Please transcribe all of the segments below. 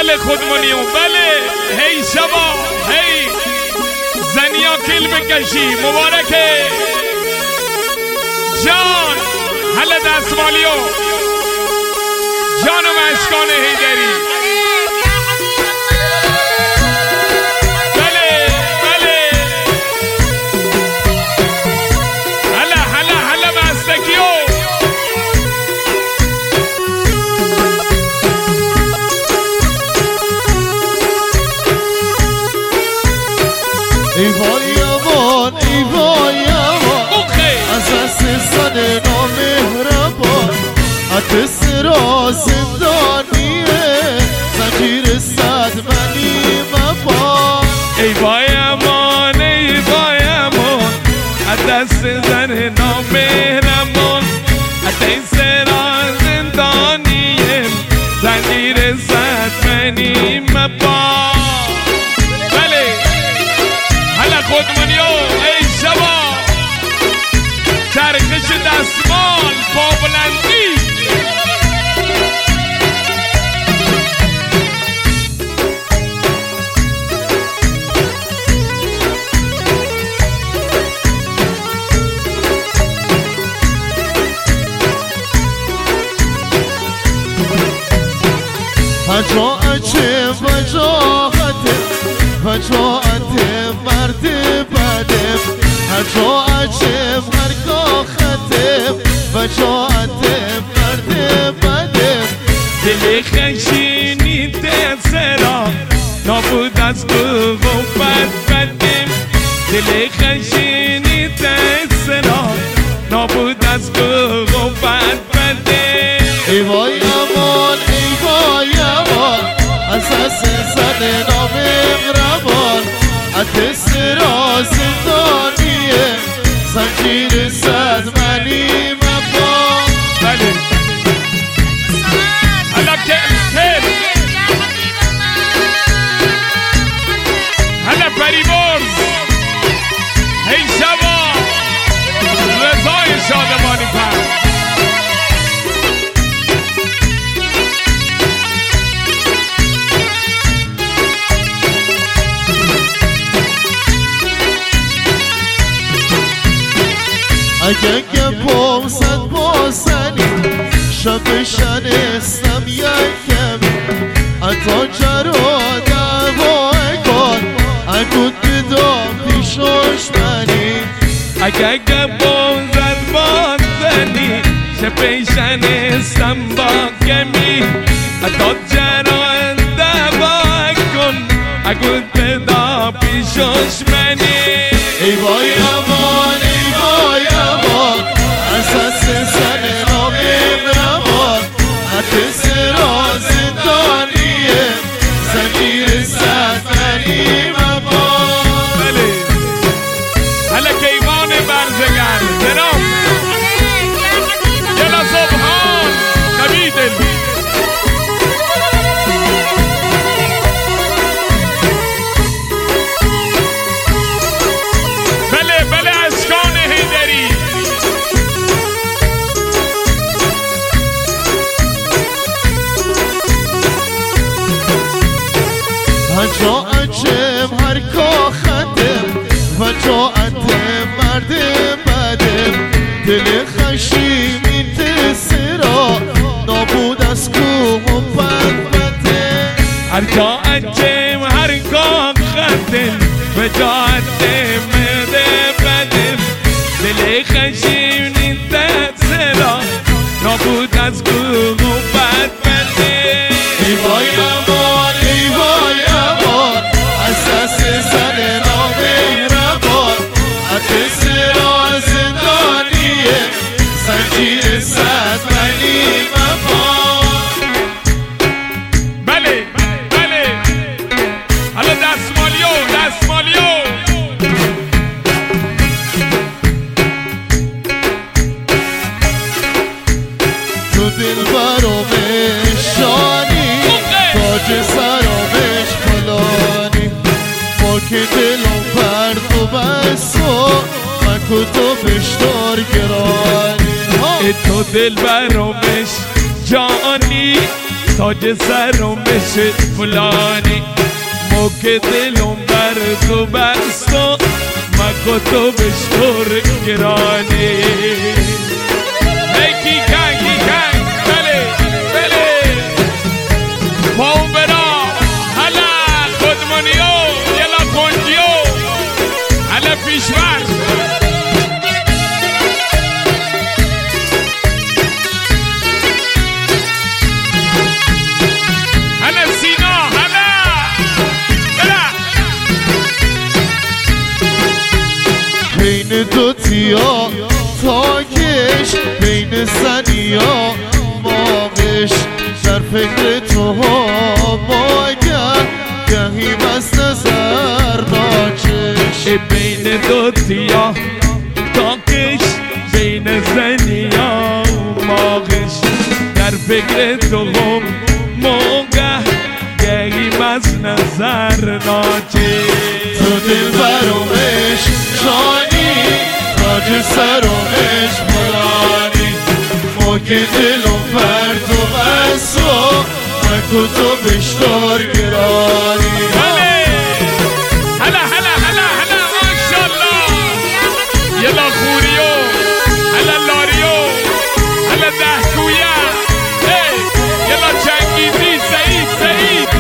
بله خودمونیو بله هی شبا هی زنیا کل بکشی مبارکه جان حل دستمالیو جانم اشکان هیدری ای وای امان ای وای امان از عزیزان نامهربان عطر را زندانیه زنجیر صد منی مبان ای وای امان ای وای امان از دست زن نامهربان عطر را زندانیه زنجیر صد منی مبان خودمونیو ای شبا چرخش دستمال با بلندی فجاعت فجاعت مرد بدم فجاعت مرگاختم فجاعت مرد بدم دل خشینی تسرا نابود از قوت بدم دل خشینی تسرا نابود از قوت بدم ای وای امان ای وای امان اساس زن نامهربان عطس را زندانیه زنجیر صد منی مبان بله حالا حالا پریبرز هی شبا رضای شادمانی پر اگه گپم زد با زنی شب شنستم یکم اتا جرا دعوا کن اگود بدام پیشوش منی اگه گپم زد با زنی شب شنستم با کمی اتا جرا دعوا کن اگود بدام پیشوش منی ای وای امان ای وای امان اساس زن نامهربان عطس را زندانیه زنجیر صد منی مبان بله حالا کیوان برزگر جناب یلا صبحان نبی دل فجاعت هر کا خدم فجاعت مرد بدم دل خشیمی تسرا نابود از کوه و بدبته هر کا عجم هر کا خدم فجاعت مرد بدم دل خشیمی تسرا نابود از کوه و بدبته ای وای امان ای وای امان اساس زن نامهربان عطس را زندانیه زنجیر صد منی مبان بله بله حالا دستمالیو تو دل برامش شانی تاج سرامش فلانی ما که دلم پرد و بس و من کتو بشتار گرانی تو دل برامش جانی تاج سرم بشه فلانی موقع دلم بر تو بستا مکو تو بشتر گرانی هی کی کن بله بله پاون برا هلا خودمونیو یلا کنجیو هلا پیشور بین دو تیا تاکش بین زنیا ماغش در فکر تو ها باگر گهی بس نظر ناچش بین دو تیا تاکش بین زنیا ماغش در فکر تو هم موقع گهی بس نظر ناچش تو دل برامش جانی تاج سرامش فلانی موقع دلم بر تو بسا مکو تو بشتار گرانی هلا ماشالله یلا خوریو هلا لاریو هلا دهکویا یلا چنگیزی سعید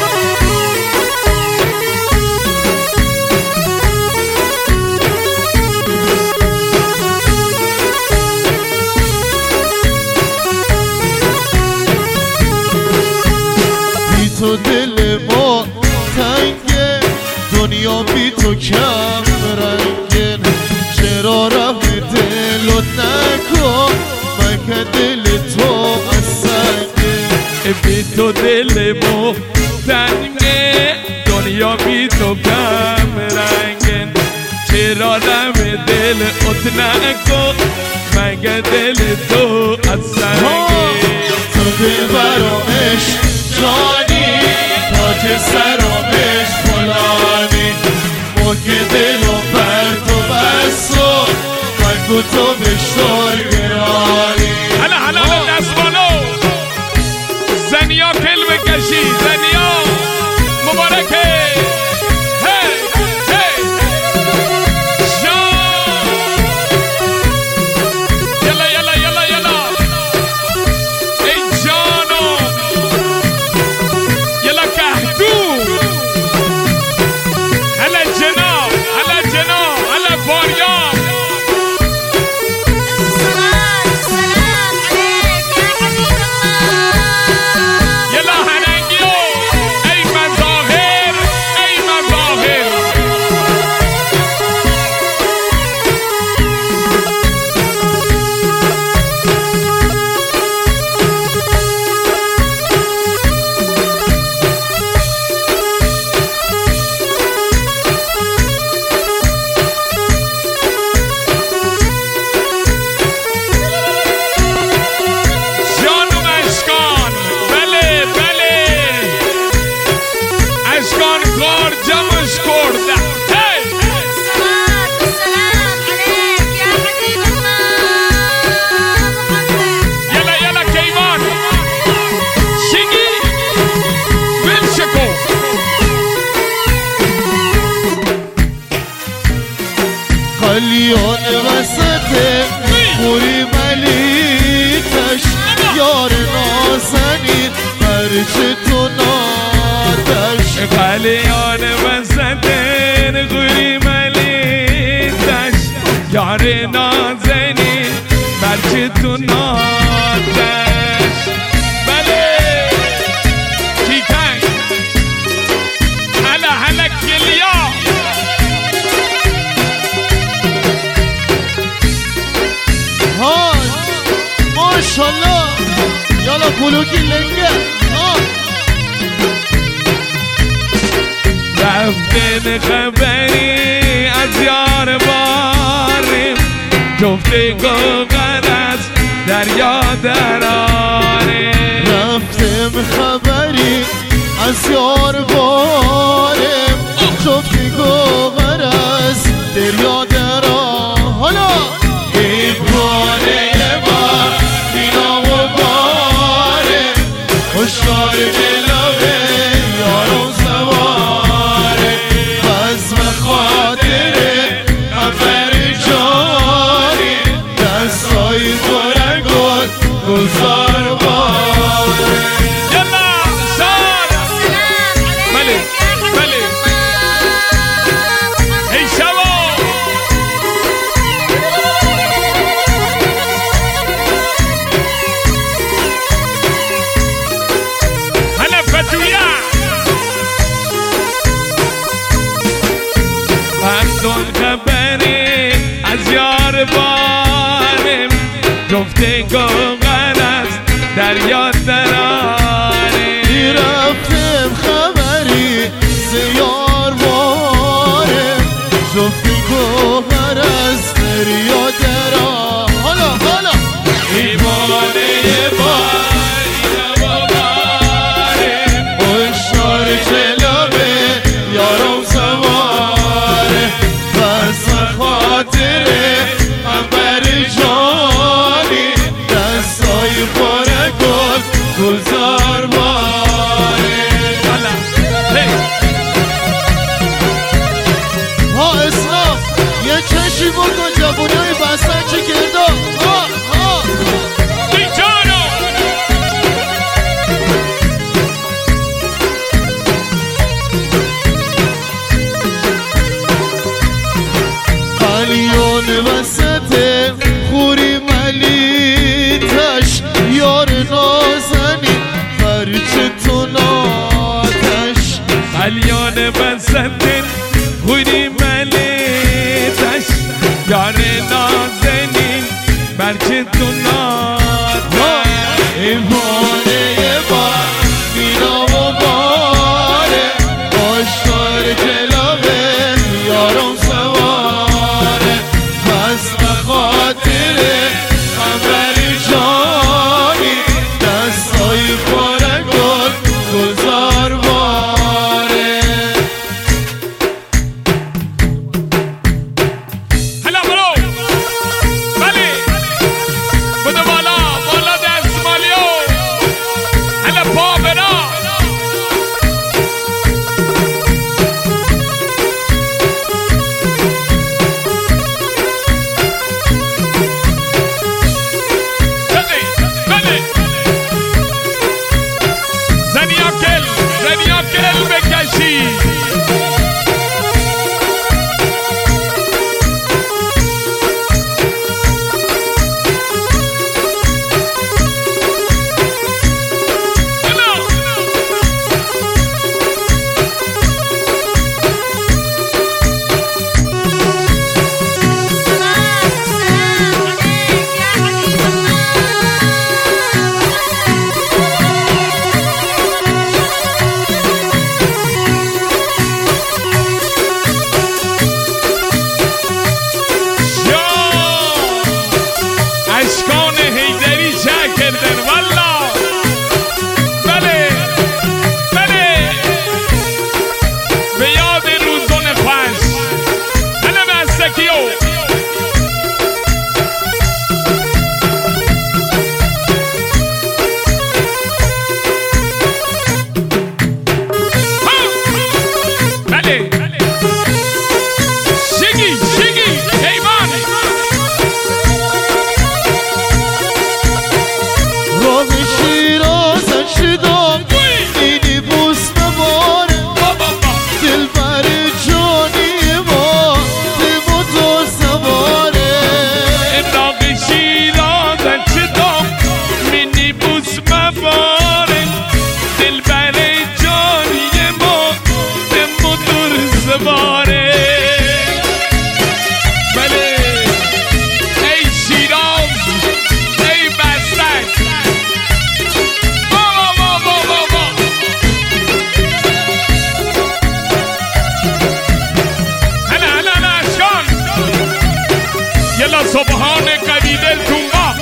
تو دل ما تنگه دنیا بی تو کم رنگه چرا رحم دلت نکن من که دل تو از سنگه بی تو دل ما تنگه دنیا بی تو کم رنگه چرا رحم دلت نکن من که دل تو از سنگه تو دل برامش جانی تاج سرامش فلانی موقع دلم بر تو بسا مکو تو بشتار گرانی هلا دست بالو زنیا کلمه کشی زنیا مبارکه قلیان وسط خوری ملیکش یار نازنین برچه تو نادش قلیان وسط خوری ملیکش یار نازنین برچه تو نادش بله کیکنگ هلا کلیا ماشالله یالا بلوکی لنگه رفتن خبری از یار باریم گفتگو غرض دریا دراریم رفتم خبری از یار باریم گفتگو غرض دریا دراریم حالا این باره ما اینا و باره خوشگاه گفتگوگر از دریا دراره رفتم خبری زیار باره گفتگوگر از دریا دراره حالا حالا ایوانه بار اینا باره هشدار جلوه یارم سواره بس خاطره عنبر جانی دستای پاره گل گلزار باره ها اسلام یه چشی بکن جوونای بستن چه کرده ها قلیون وسط خوری ملیتش یار نازنی برچه تو ناتش قلیان بسطن خوری ملیتش یار نازنین برچه تو ناتش ایوانه بار مینا و باره آشتار جلوه یارم سواره پس بخاطره عنبر جانی دستای پاره گل گلزار باره هلا برو بله بودو بالا بالا دست مالیو هلا پا برا زنی بکشی اشکان حیدری چه کردن والا بله بله به یاد روزون خوش هنه بستکیو بله شگی شگی ایمان راه شیرازن شدم اینی بوست باره دل بر جانی ما دل و تو سواره راغ شیرازن شدم منی بوس مباره دل بر جانی ما دل و دور سواره بله ای شیراز ای بستک یلا سبحان قوی دلتون با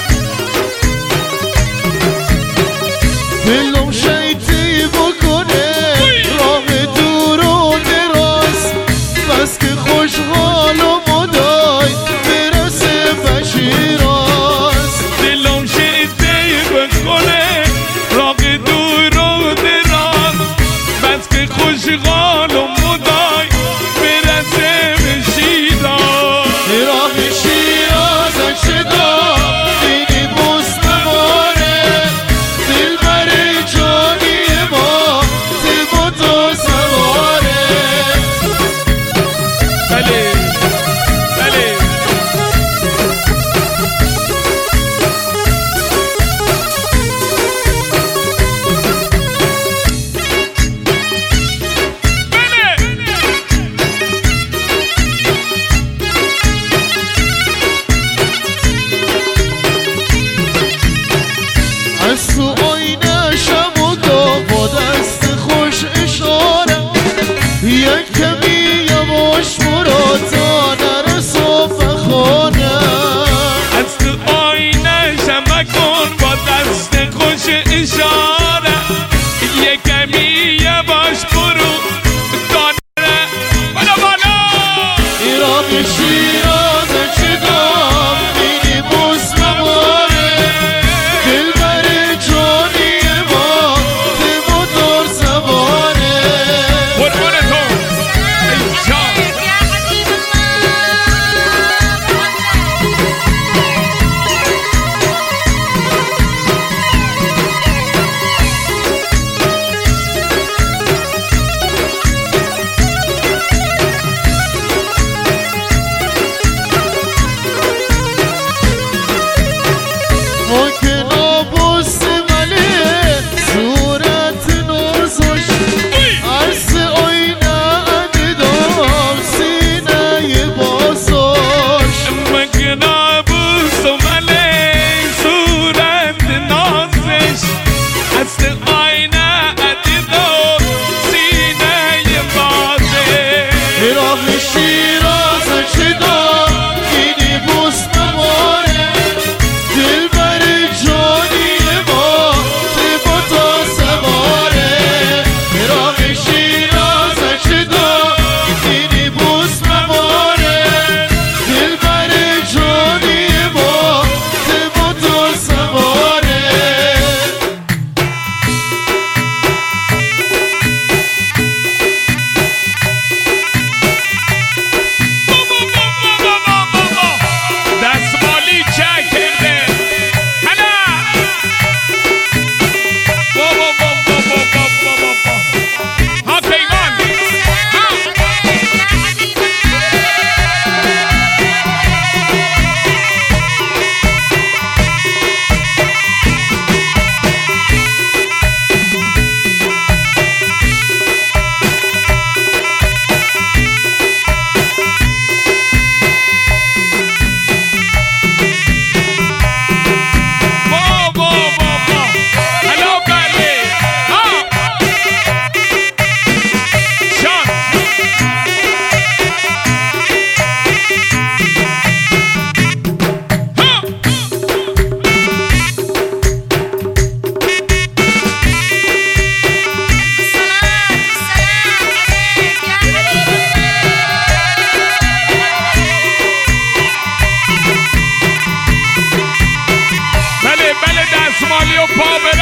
دلم شیطی بکنه راه دور و دراز بس که خوشحال و مدای برسه بشیراز دلم شیطی بکنه راه دور و دراز بس که خوشحال و مدای برسه به شیراز راه شیراز ایران شیراز چه دام بینی بوس مباره دلبر جانی ما به موتور سواره قربان تو اینجا Somalia Pop